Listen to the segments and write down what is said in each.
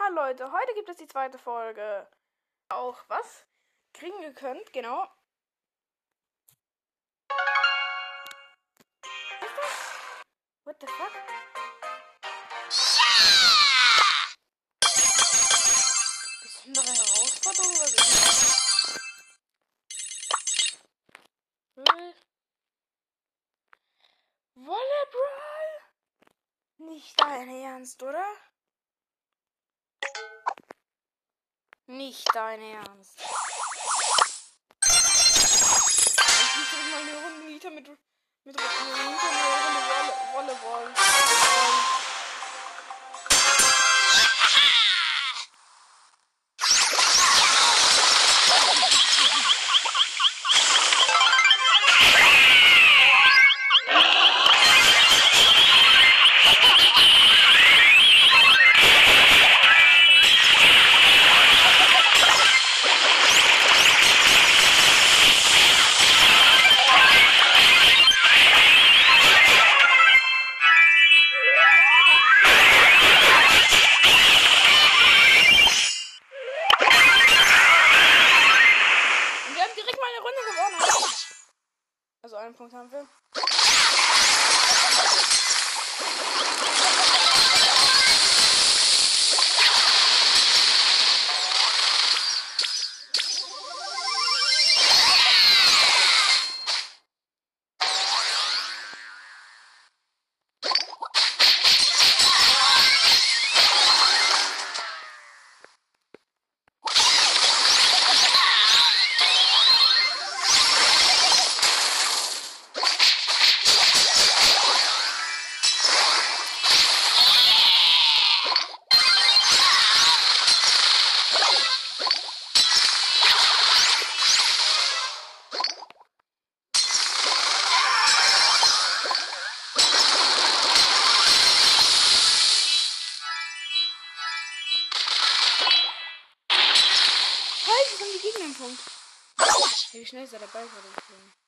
Hallo Leute, heute gibt es die zweite Folge. Auch was kriegen ihr könnt, genau. Was ist das? What the fuck? Besondere Herausforderung oder so? Volleyball? Nicht dein Ernst, oder? Nicht dein Ernst. Ich will mal eine Runde Nita mit Volleyball. Also einen Punkt haben wir. Punkt. Wie schnell ist er dabei gerade?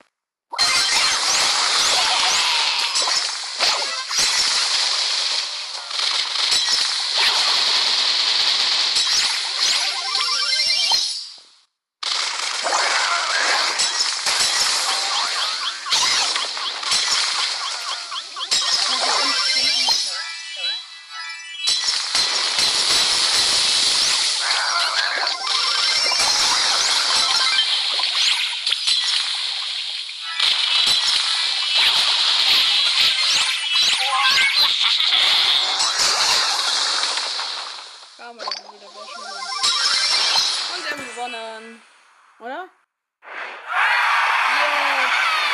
Und wir haben gewonnen. Oder? Yes.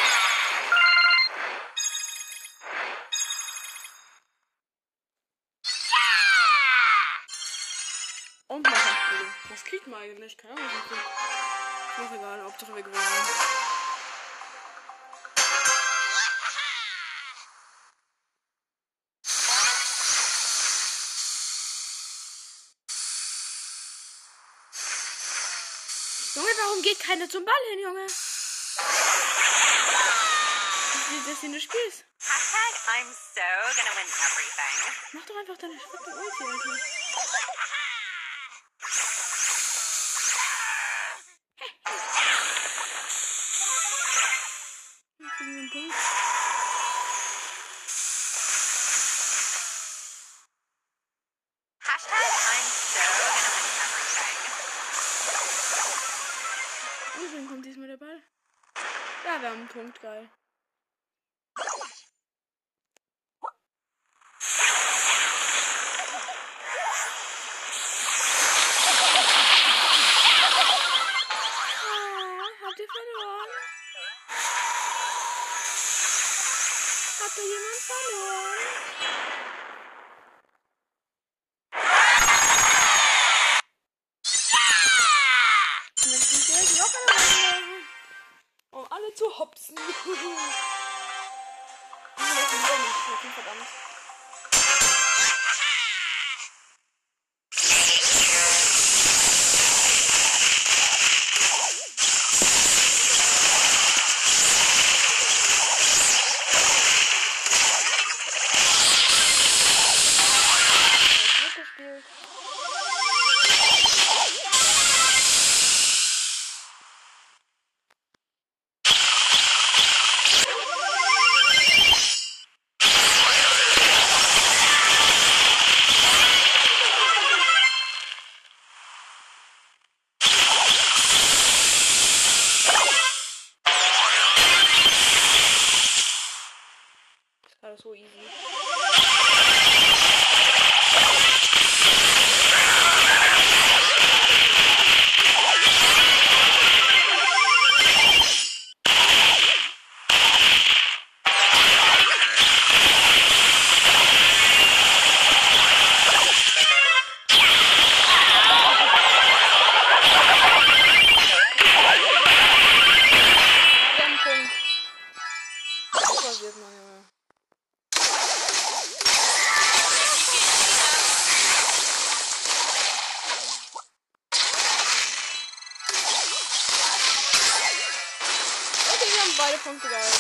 Und noch ein Spiel. Was kriegt man eigentlich? Keine Ahnung, was man kriegt. Ist auch egal, Hauptsache wir gewinnen. Junge, warum geht keiner zum Ball hin, Junge? Das ist wie du spielst. I'm so gonna win everything. Mach doch einfach deine schwache Ulti, Alter. Wir kriegen einen Punkt. I'm so gonna win everything. Und wen kommt diesmal der Ball? Ja, wir haben einen Punkt, geil. Habt ihr verloren? Habt ihr jemand verloren? Um alle zu hopsen. Verdammt. Gespielt. Punkte, geil.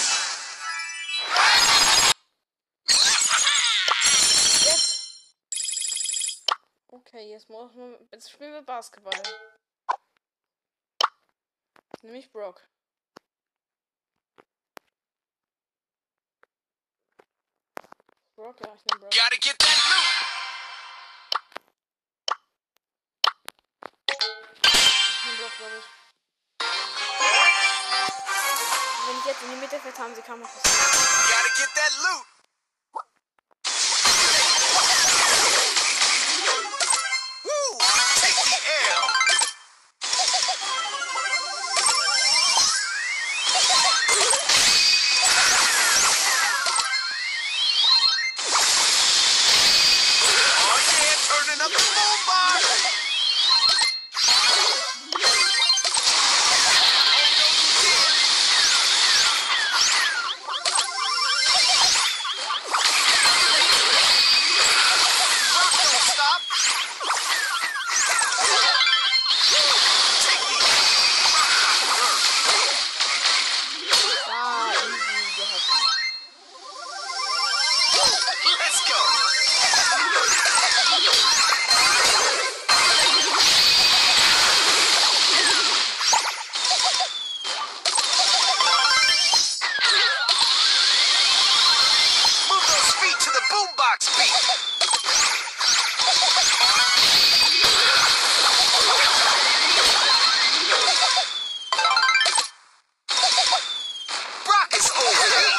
Jetzt. Okay, jetzt spielen wir Basketball. Nämlich Brock. Brock, ja, ich nehme Brock. Gotta get that loot. Ich nehme Brock, glaube ich. Wenn ich jetzt in die Mitte fällt, haben sie kaum noch was. Gotta get that loot. Woo! Take the L. Oh yeah, turning up the boombox. Let's go. Move those feet to the boombox beat. Brock is over me.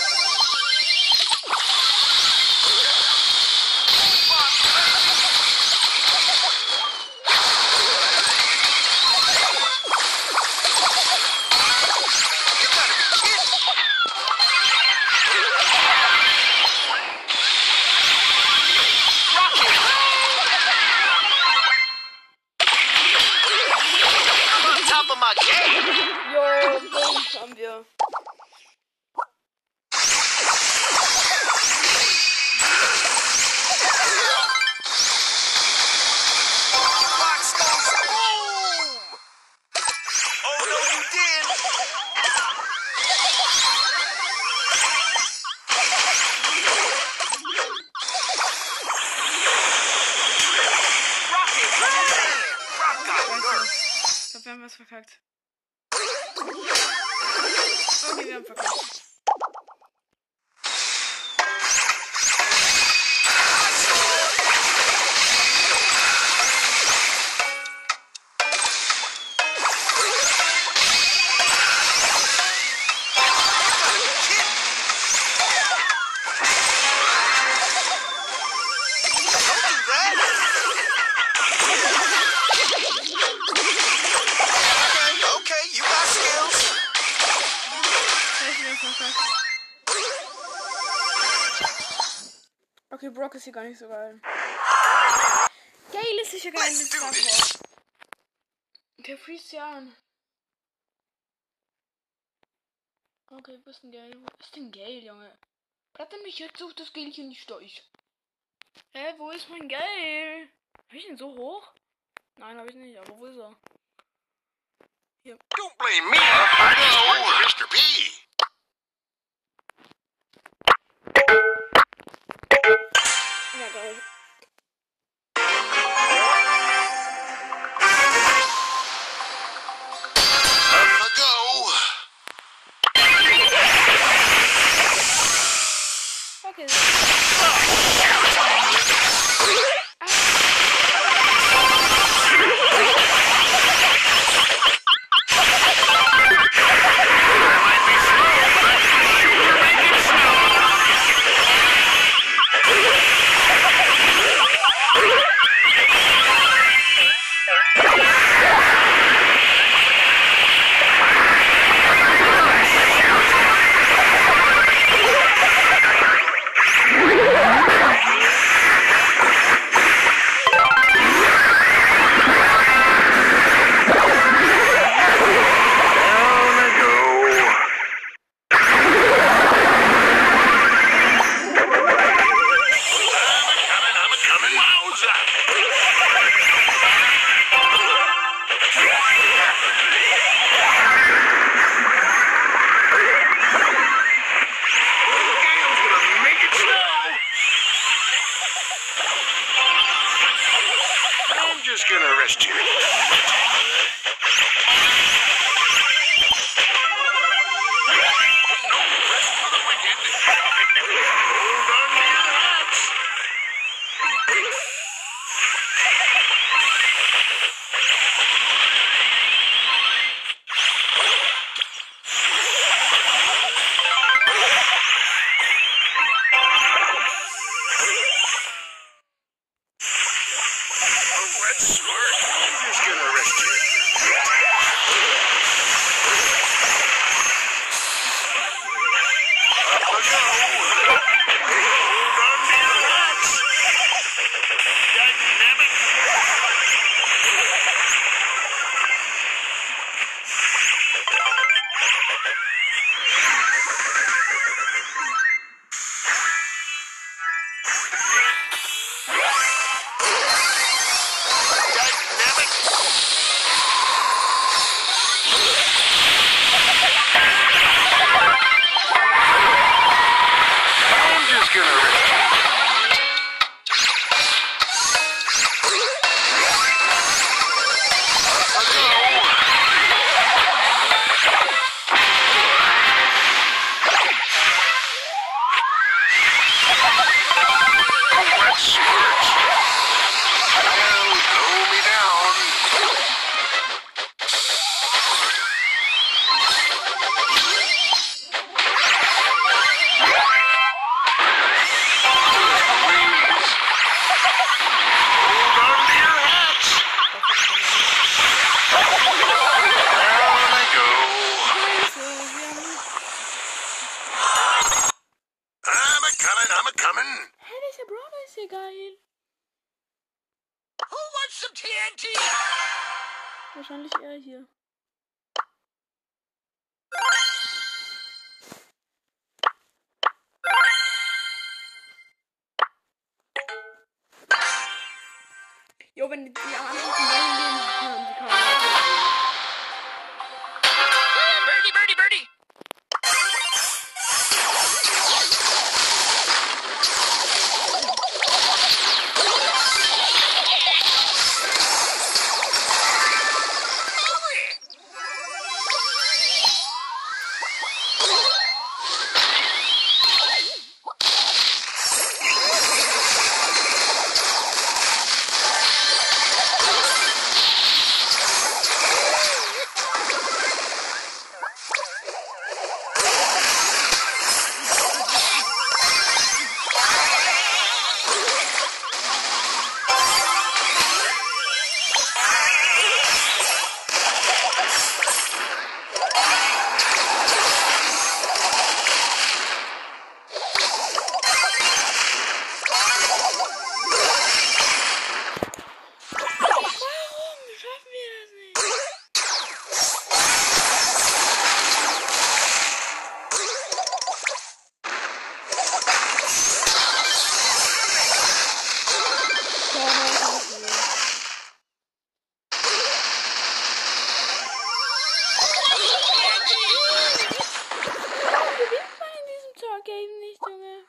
Top of my game. Jo, Punkt haben wir. Box goes boom. Oh no, you didn't. Rocket, man. Rock got nerfed. Ich glaube, wir haben was verkackt. Okay, wir haben verkackt. Okay, you got skills. Okay, Brock ist hier gar nicht so geil. Gale ist sicher geil mit Let's do Star this. Wars. Der freest ja an. Okay, wo ist denn Gale? Wo ist denn Gale, Junge? Hat er mich jetzt auf das Gale hier nicht durch? Hä, wo ist mein Gale? Hab ich den so hoch? Nein, hab ich nicht, aber wo ist er? Don't blame me. I know Mr. P. Ja, geil. Up I go. Okay. just gonna arrest you. No rest for the wicked. Hold on to your hats. Oh, that's smart. I'm just gonna arrest you. Up I go. Hold on to your hats. Dynamic. Dynamic. I'm just gonna arrest you. Up I go. Oh, that's smart. Now, slow me down. Hold on to your hats. Down I go. I'm a-comin', I'm-a-comin'. Hä, dieser Brawler ist ja geil. Who wants some TNT? Wahrscheinlich er hier. Jo, wenn die am Anfang zum Rennen gehen, haben sie kaum. Birdie, birdie, birdie. Warum schaffen wir das nicht? Warum gewinnt man in diesem Talk-Game nicht, Junge?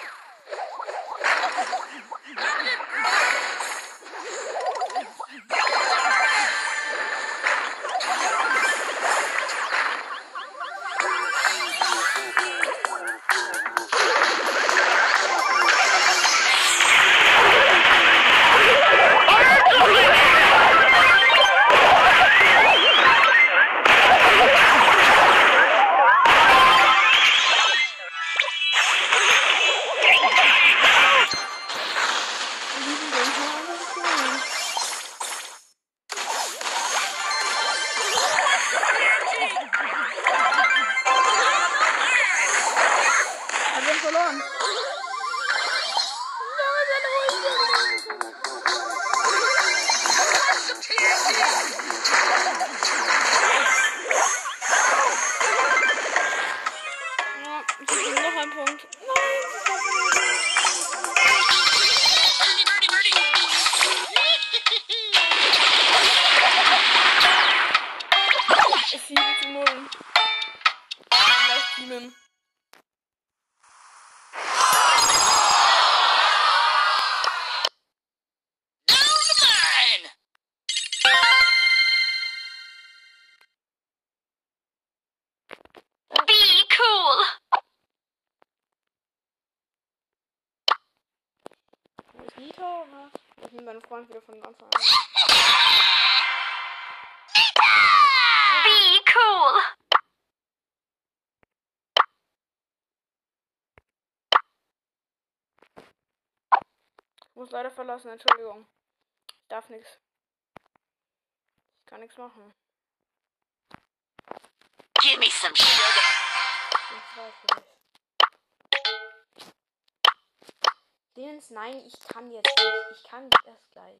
Wir haben verloren. Ja, ich habe noch einen Punkt. Nein, das schaffen wir nicht. Es 7:0. Vielleicht teamen. meinen Freund wieder von Anfang an. Be cool. Ich muss leider verlassen, Entschuldigung. Ich darf nichts. Ich kann nichts machen. Give me some sugar. Ich weiß nicht. Dens, nein, ich kann jetzt nicht. Ich kann erst gleich.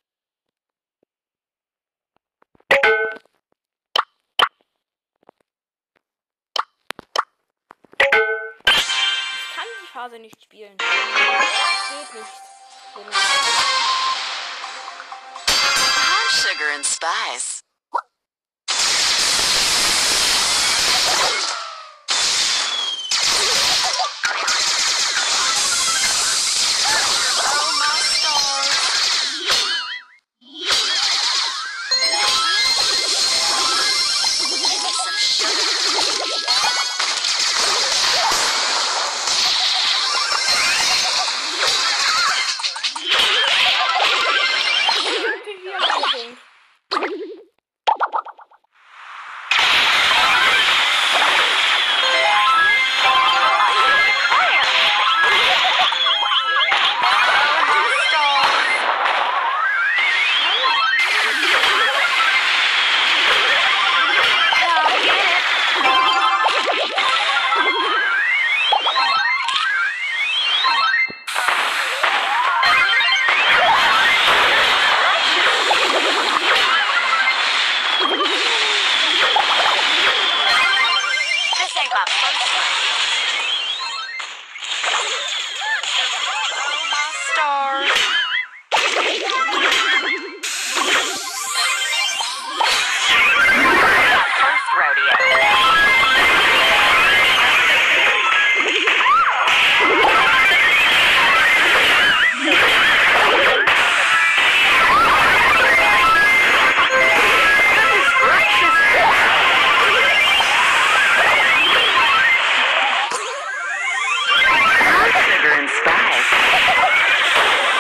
Ich kann die Phase nicht spielen. Das geht nicht. Corn sugar and spice. Oh, my stars. Give me some sugar. This ain't my first rodeo. Oh, my stars. My first rodeo. Sugar and spice.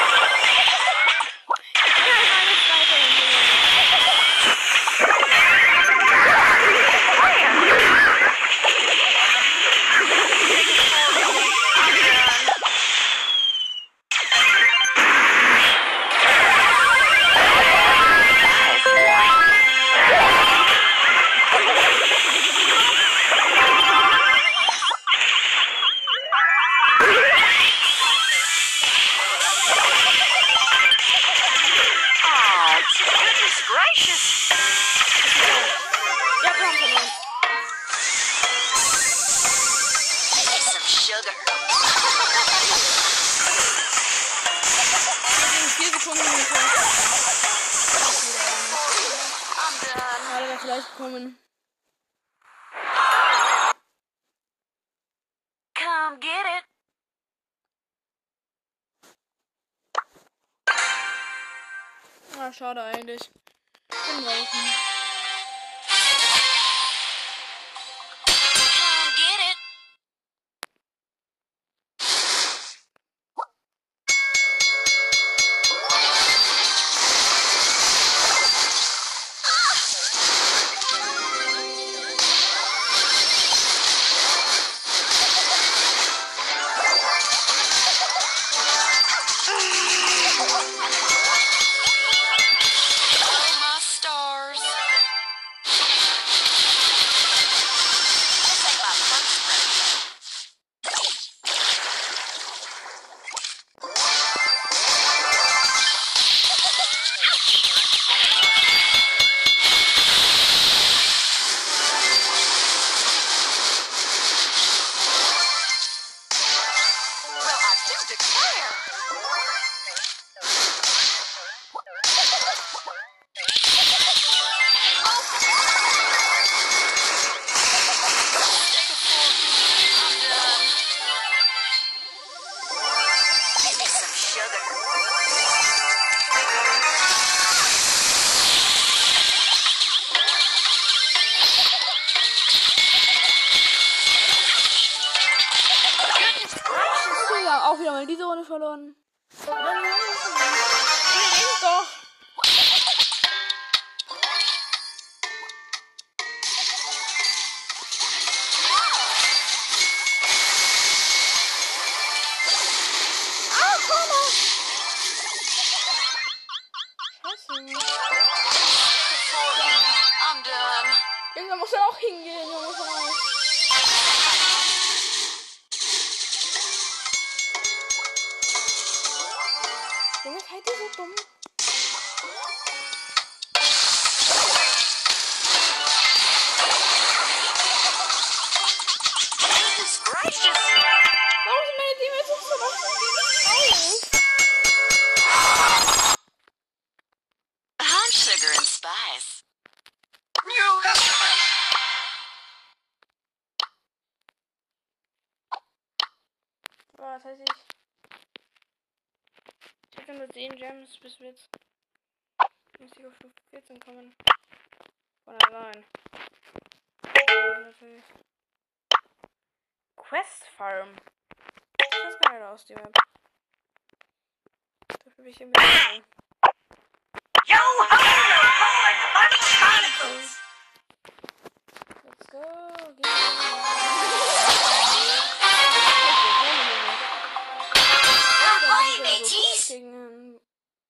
Oh, goodness gracious. Ja, wir haben verloren. Give me some sugar. In 4 Sekunden bin ich raus. I'm done. Alle das gleich kommen. Come get it. Ah, schade eigentlich. Bin draußen. Come get it. Oh, my stars. This ain't my first rodeo. Well, I do declare. Take a fork. I'm done. Give me some sugar. Goodness gracious. So, ja, auch wieder mal diese Runde verloren. Und dann muss er auch hingehen, Junge. Junge, seid ihr so dumm? Goodness gracious! Warum sind meine Teammates so verlassen? I'm sugar and spice. New customer. Was heißt ich hatte nur 10 Gems bis jetzt. Muss ich auf Stufe 14 kommen. Von allein. Natürlich. Quest Farm. Das ist geil aus, die Map. Dafür bin ich hier mit. Yo ho ho ho and bunny barnacles! Let's go. Ahoy, mateys! Gegen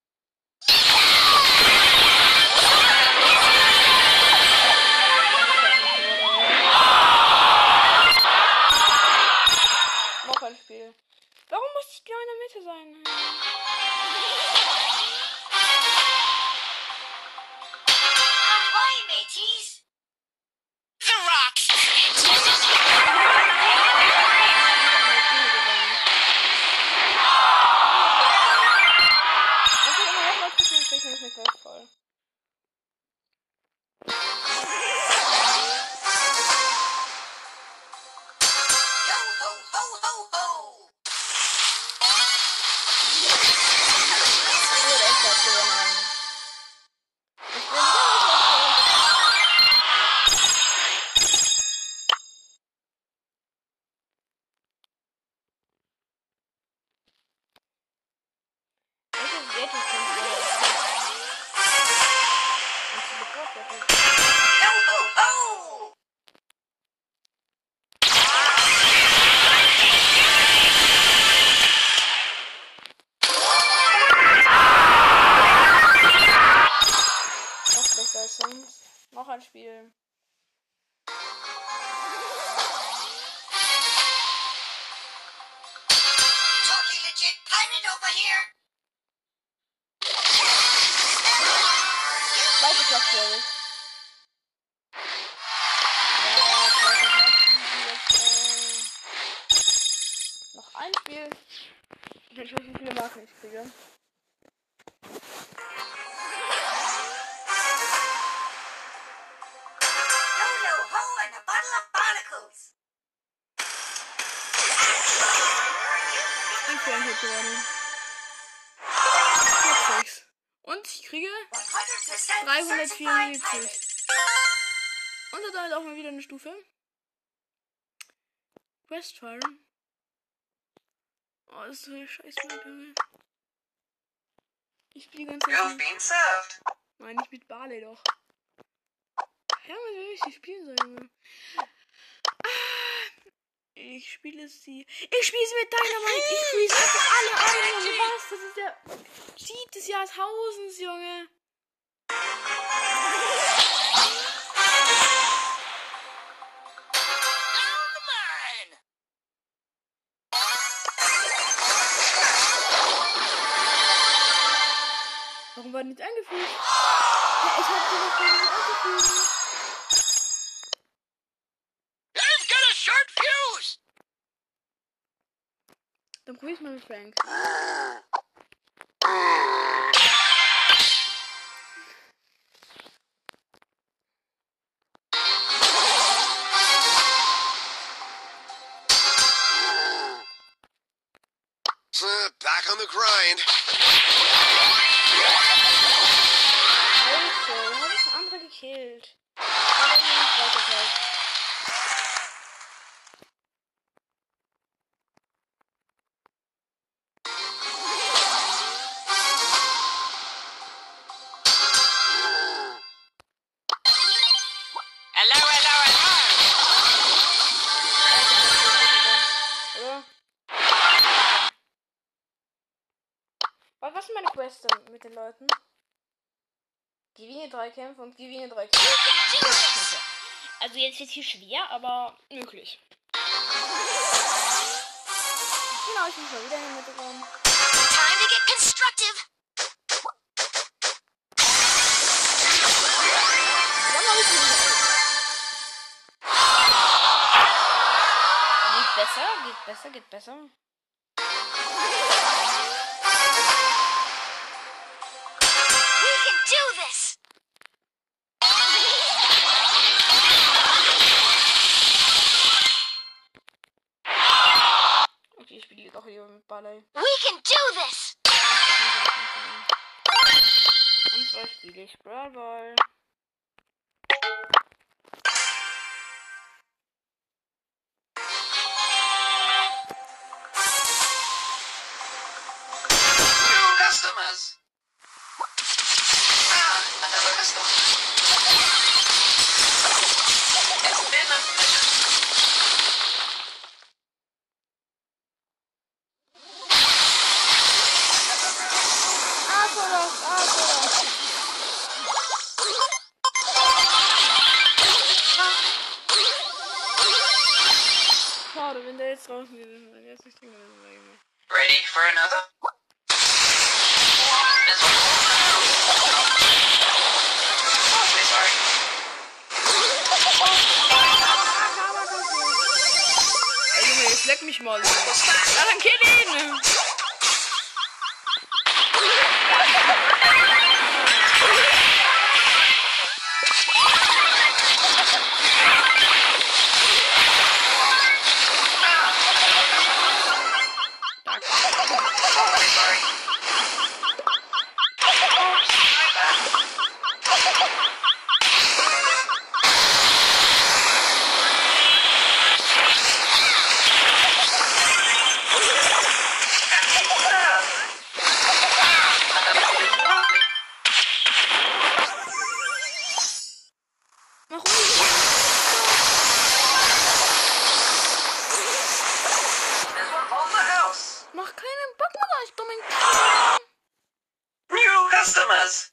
noch ein Spiel. Warum muss ich genau in der Mitte sein? Ahoy, mateys! The rocks! Also immer noch mal gucken, ich bin nicht mehr voll. Yo ho ho ho ho! Ich würde echt das gewonnen. Yo ho ho! Noch schlechter als sonst. Noch ein Spiel. Totally legit pirate over here! Zweite Platz, glaube ich. Ja, zweite Platz. Noch ein Spiel. Ich weiß nicht, wie viele Marken ich kriege. Yo ho and a bottle of barnacles! Ich bin ein Hit geworden. Platz 6. Und ich kriege 100% 374. Und hat halt auch mal wieder eine Stufe. Quest Farm. Oh, das ist so eine scheiß Map, Junge. Ich spiele die ganze You've Zeit. been served. Nein, nicht mit Barley doch. Ja, was will ich spielen soll, Junge? Ich spiele sie. Ich spiele sie mit Dynamite. Ich spiele sie einfach alle ein, Junge. Was? Das ist der Cheat des Jahrtausends, Junge. Down the mine! Warum war nicht eingefügt? Ja, ich hab sie doch gar nicht eingefügt. I've got a short fuse! Dann probier's mal mit Frank. Back on the grind. Also, hab ich andere gekillt. Aber ich bin nicht weitergekillt. Hello, hello, hello! Oder? Was sind meine Quests denn mit den Leuten? Gewinne 3 Kämpfe und gewinne 3 Kämpfe. Also jetzt wird hier schwer, aber möglich. Genau, ich muss mal wieder in die Mitte kommen. Time to get constructive. Dann hab ich ihn. Geht besser, geht besser, geht besser. We can do this. Okay, ich spiele doch lieber mit Ballet. We can do this. Und zwar spiele ich Brawl Ball. New customers. Another customer. It's been a pleasure. Schade, wenn der jetzt draußen ist, dann jetzt nicht drin ist. Ready for another? This one. Awfully sorry. Ey Junge, jetzt leck mich mal. Ja, dann kill ihn! Awfully sorry. My bad. Mach ruhig! This one owns the house. Mach keinen Bock mehr, ich dummen Kind! New customers.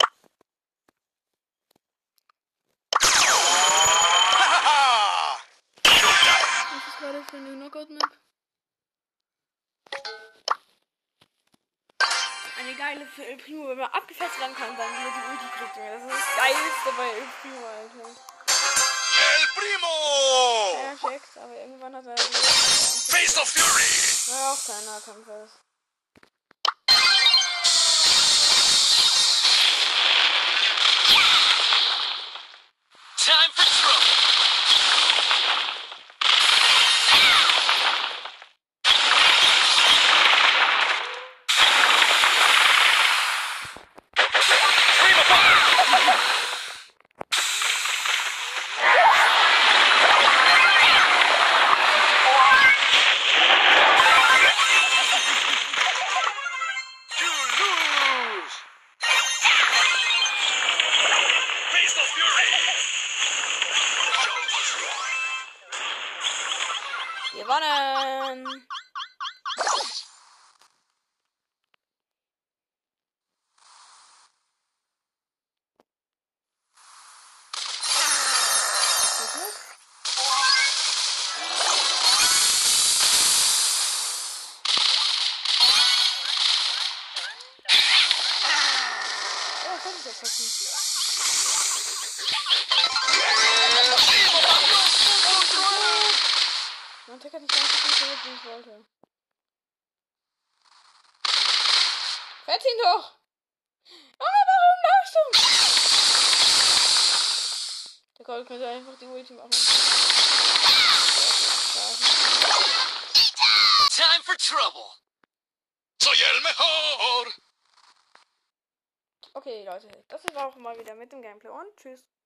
Was ist gerade für eine Knockout-Map? Eine geile für El Primo, wenn man abgefetzt werden kann, dann wieder die Ulti kriegt. Das ist das Geilste bei El Primo, Alter. El Primo! Perfekt, aber irgendwann hat er... Face of Fury! Ja, auch kein Nahkampf ist. Time for trouble! Dream apart! You lose! Face of Fury! Gewonnen! Oh, das ist ja passen. Mein Tick hat nicht ganz so gut gehört, wie ich wollte. Fett ihn doch! Junge, warum läufst du? Der Gold könnte einfach die Ulti machen. Time for trouble! Soy el mejor! Okay, Leute, das war auch mal wieder mit dem Gameplay und tschüss.